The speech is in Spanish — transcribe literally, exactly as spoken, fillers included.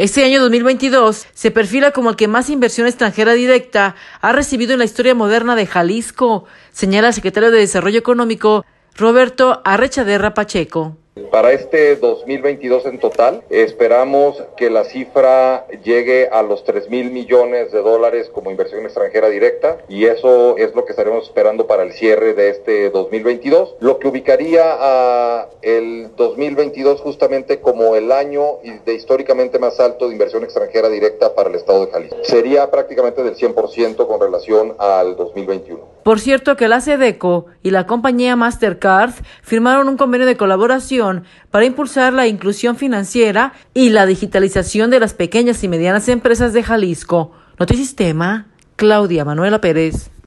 Este año dos mil veintidós se perfila como el que más inversión extranjera directa ha recibido en la historia moderna de Jalisco, señala el secretario de Desarrollo Económico, Roberto Arrechaderra Pacheco. Para este dos mil veintidós en total, esperamos que la cifra llegue a los tres mil millones de dólares como inversión extranjera directa, y eso es lo que estaremos esperando para el cierre de este dos mil veintidós, lo que ubicaría a el dos mil veintidós justamente como el año de históricamente más alto de inversión extranjera directa para el estado de Jalisco. Sería prácticamente del cien por ciento con relación al dos mil veintiuno. Por cierto que la SEDECO y la compañía Mastercard firmaron un convenio de colaboración para impulsar la inclusión financiera y la digitalización de las pequeñas y medianas empresas de Jalisco. Notisistema, Claudia Manuela Pérez.